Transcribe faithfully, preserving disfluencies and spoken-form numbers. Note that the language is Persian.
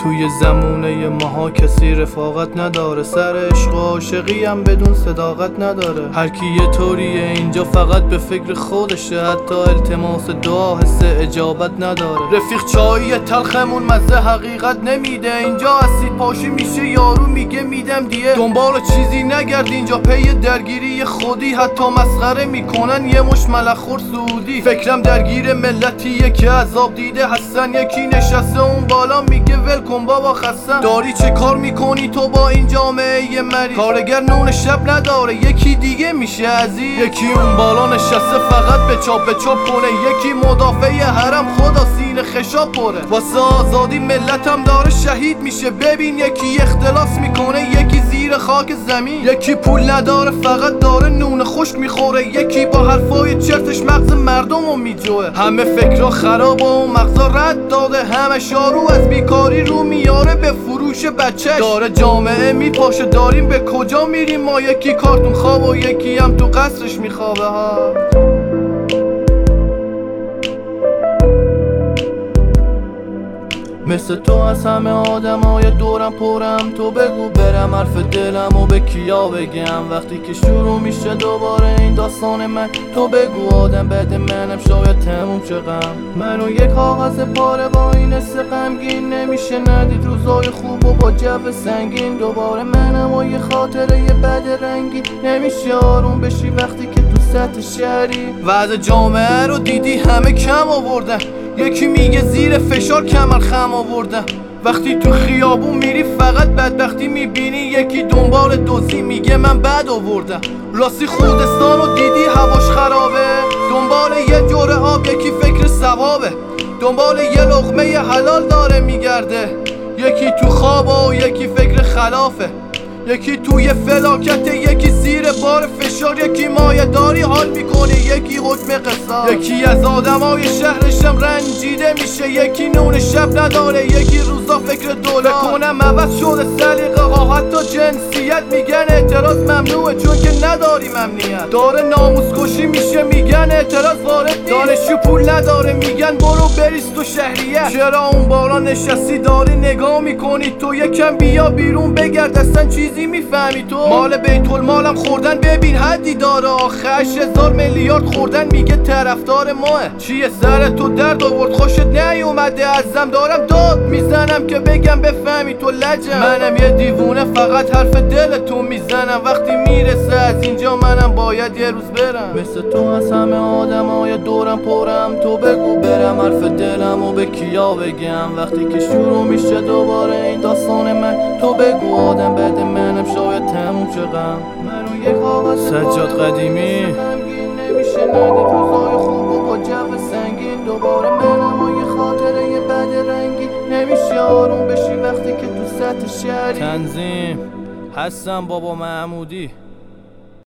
توی زمونه ماها کسی رفاقت نداره، سر عشق و عاشقی هم بدون صداقت نداره. هر کی یه طوریه اینجا فقط به فکر خودشه، حتی التماس دعا حس اجابت نداره. رفیق چایی تلخمون مزه حقیقت نمیده، اینجا اسید پاشی میشه یارو میگه میدم دیه. دنبال چیزی نگرد اینجا پی درگیری خودی، حتی مسخره میکنن یه مش ملخور سعودی. فکرم درگیر ملتیه که عذاب دیده هستن، یکی نشسته اون بالا میگه ول کن بابا خستم. داری چه کار میکنی تو با این جامعه مری؟ کارگر نون شب نداره یکی دیگه میشه عزیز. یکی اون بالا نشسته فقط به چاپ به چاپ کنه، یکی مدافع حرم خدا سینه خشاب پره. واسه آزادی ملتم داره شهید میشه، ببین یکی اختلاس میکنه یکی زیر خاک زمین. یکی پول نداره فقط داره نون خشک میخوره، یکی با حرفای چرتش مغز مردم رو میجوه. همه فکرها خراب و مغزا رد داده، همه شارو از بیکاری رو میاره به فروش بچه. داره جامعه میپاشه داریم به کجا میریم ما؟ یکی کارتون خواب و یکی هم تو قصرش میخوابه ها. مثل تو از همه آدم های دورم پرم، تو بگو برم حرف دلم و به کیا بگم وقتی که شروع میشه دوباره این داستان من. تو بگو آدم بد منم شاید تموم شه غم، منو یک کاغذ پاره با این حس غمگین. نمیشه ندید روزای خوب و با جو سنگین، دوباره منم و یه خاطره یه بد رنگی. نمیشه آروم بشی وقتی که تو سطح شهری. وضع جامعه رو دیدی همه کم آوردن، یکی میگه زیر فشار کمر خم آوردن. وقتی تو خیابون میری فقط بدبختی میبینی، یکی دنبال دوزی میگه من بد آوردم. راستی خوزستان رو دیدی هواش خرابه، دنبال یه جوره آب یکی فکر ثوابه، دنبال یه لقمه حلال داره میگرده. یکی تو خوابه و یکی فکر خلافه، یکی توی فلاکت یکی زیر بار فشار، یکی مایه داری حال میکنه یکی حکم قصاص. یکی از آدمای شهرشم رنجیده میشه، یکی نون شب نداره یکی روزا فکر دلار. بکنم عوض شده سلیقه ها حتی جنسیت، میگن اعتراض ممنوعه چون که نداریم امنیت. داره ناموس کشی میشه میگن اعتراض وارد نیست، دانشجو پول نداره میگن برو بریز تو شهریت. چرا اون بالا نشستی داری نگاه میکنی تو؟ یکم بیا بیرون بگرد اصلا چیزی میفهمی تو؟ مال بیت المالم خوردن ببین حدی داره، آخرش هزار میلیارد خوردن میگه طرفدار ماه. چیه سر تو درد آورد خوشت نیومده ازم؟ دارم داد میزنم که بگم بفهمی تو لجم. منم یه دیوونه فقط حرف دلتو میزنم، وقتی میرسه از اینجا منم باید یه روز برم. مثل تو از همه آدمای دورم پرم، تو بگو برم حرف دلم و به کیا بگم وقتی که شروع میشه دوباره این داستان من. تو بگو آدم بد منم شاید تموم شه غم، منو یک کاغذ سجاد قدیمی. نمیشه ندید روزای خوب و با جو سنگین، دوباره منم و یه خاطره یه بد رنگی. نمیشه آروم بشی وقتی که تو سطح شهری. تنظیم حسن بابا محمودی.